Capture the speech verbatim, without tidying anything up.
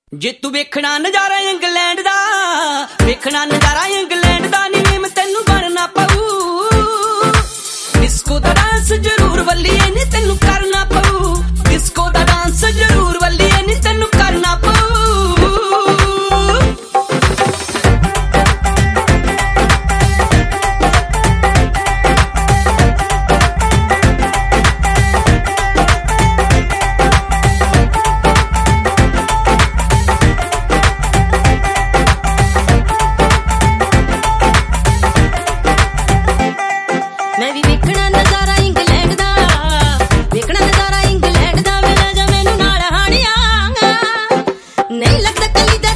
ਜੇ ਤੂੰ ਵੇਖਣਾ ਨਜ਼ਾਰਾ ਇੰਗਲੈਂਡ ਦਾ, ਵੇਖਣਾ ਨਜ਼ਾਰਾ ਇੰਗਲੈਂਡ ਦਾ, ਨੀ ਮੈਂ ਤੈਨੂੰ ਬਣਨਾ ਪਊ। ਡਿਸਕੋ ਦਾ ਡਾਂਸ ਜ਼ਰੂਰ ਵੱਲੀਏ ਨੀ ਤੈਨੂੰ ਕਰਨਾ ਪਊ। ਡਿਸਕੋ ਦਾ ਡਾਂਸ ਜ਼ਰੂਰ ਵੱਲੀਏ ਨੀ ਤੈਨੂੰ ਕਰਨਾ ਪਊ। मैं भी वेखना नजारा इंग्लैंड दा, वेखना नजारा इंग्लैंड दा, वे ले जा मैनू नाल हाणिया नहीं लगदा कली